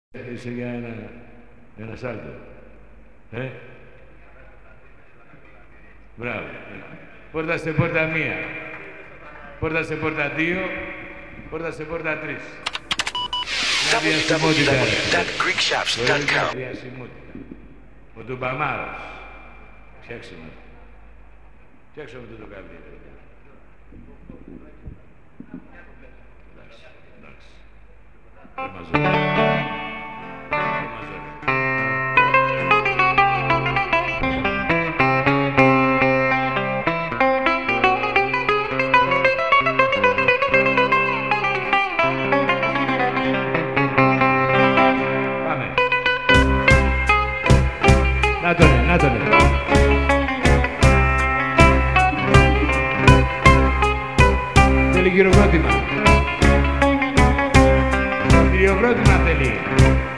Είσαι για ένα σάλτο. Μπράβο. Πόρτα σε πόρτα 1. Πόρτα σε πόρτα 2. Πόρτα σε πόρτα 3. www.greekshops.com. Ο Τουμπαμάρος. Φτιάξε με. Φτιάξε με το καλύτερο. Εντάξει, εντάξει. Δεν μαζεύει. Να τον. Θέλει χειροκρότημα. Χειροκρότημα θέλει.